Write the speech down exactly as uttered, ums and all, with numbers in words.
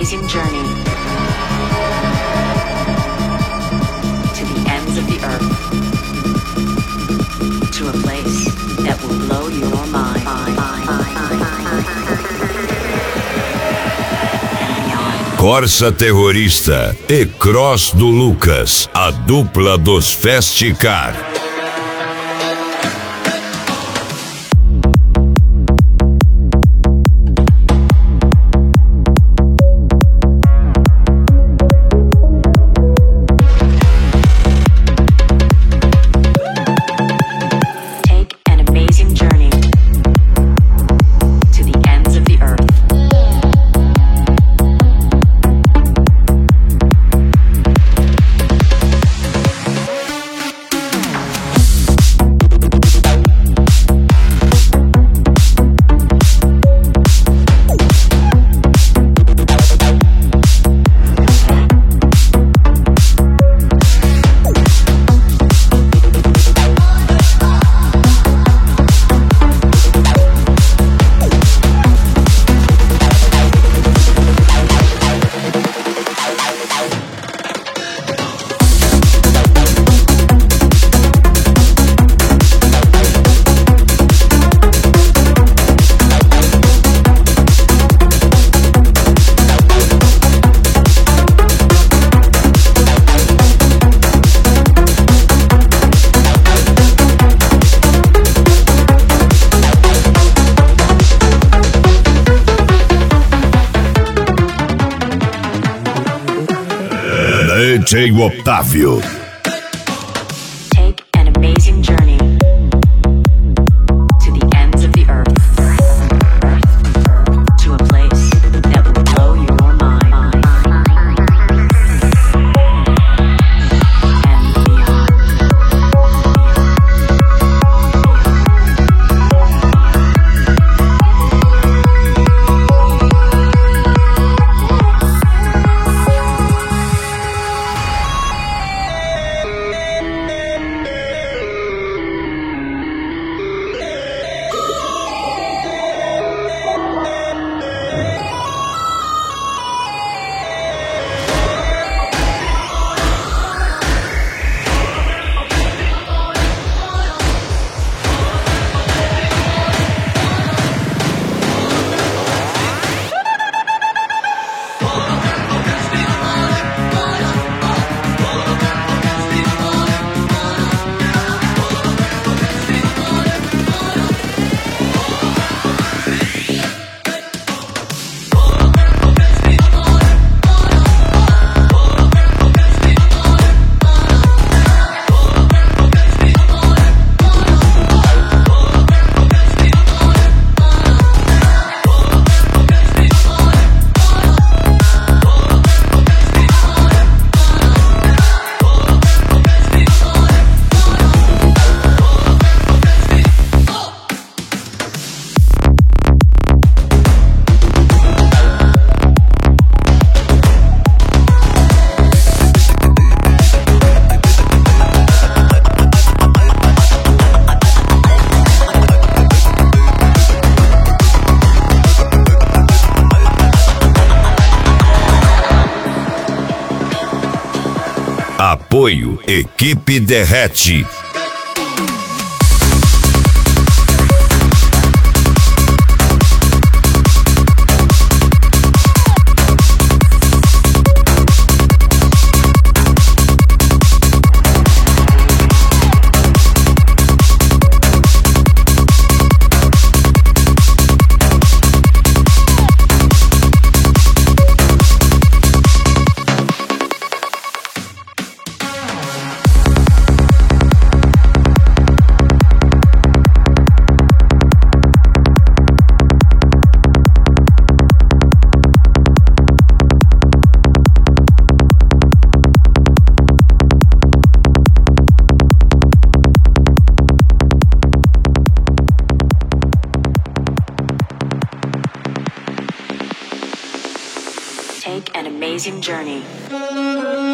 amazing journey to the ends of the earth, to a place that will blow your mind. Corsa Terrorista e Cross do Lucas, a dupla dos Festicar. D J Otávio. Take an amazing journey to the ends of the earth, to a place that will blow your mind and beyond. Apoio Equipe Derrete. Take an amazing journey